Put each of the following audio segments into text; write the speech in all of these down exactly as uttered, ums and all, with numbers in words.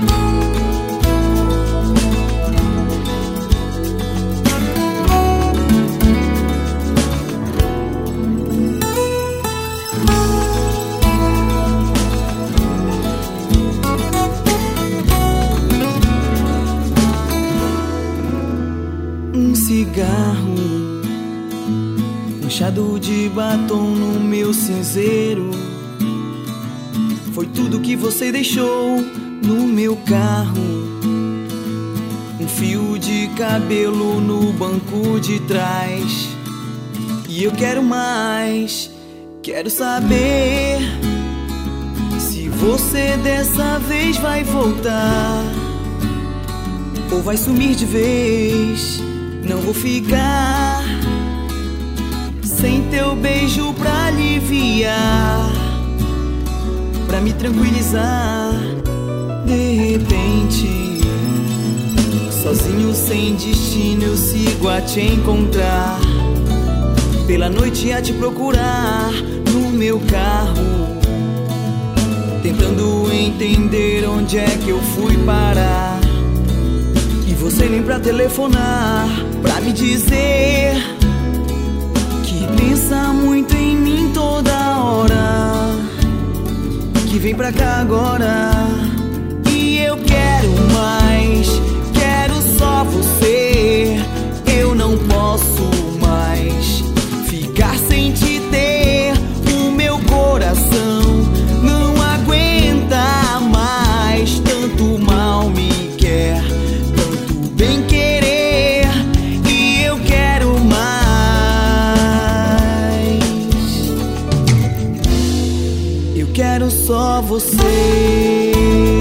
Um cigarro, manchado de batom no meu cinzeiro. Foi tudo que você deixou no meu carro. Um fio de cabelo no banco de trás. E eu quero mais, quero saber se você dessa vez vai voltar ou vai sumir de vez. Não vou ficar sem teu beijo pra aliviar, pra me tranquilizar. De repente, sozinho sem destino, eu sigo a te encontrar, pela noite a te procurar no meu carro, tentando entender onde é que eu fui parar. E você nem pra telefonar, pra me dizer que pensa muito em mim toda hora, que vem pra cá agora. E eu quero mais, quero só você. Eu não posso mais ficar sem te ter. O meu coração não aguenta mais. Tanto mal me quer, tanto bem querer. E eu quero mais. Eu quero só você.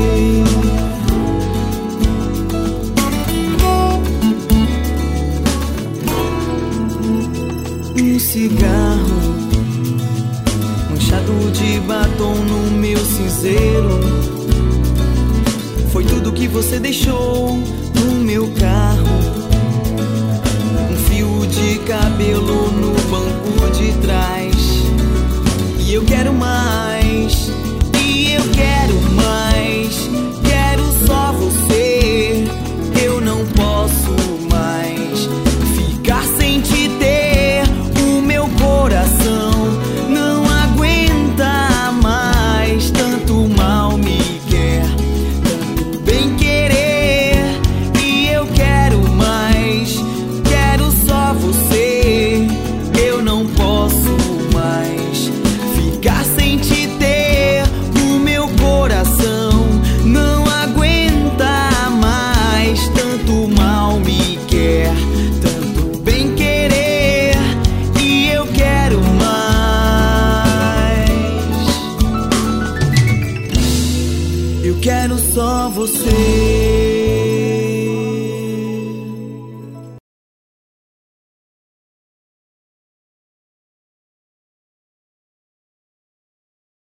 Um cigarro, manchado de batom no meu cinzeiro. Foi tudo que você deixou no meu carro. Um fio de cabelo no banco de trás. E eu quero mais, e eu quero mais. Quero só você. Eu não posso mais ficar sem te ter. O meu coração não aguenta mais. Tanto mal me quer, tanto bem querer. E eu quero mais, quero só você. Eu não posso mais ficar sem te ter. O meu coração não aguenta mais. Tanto mal me quer, tanto bem querer. E eu quero mais. Eu quero só você.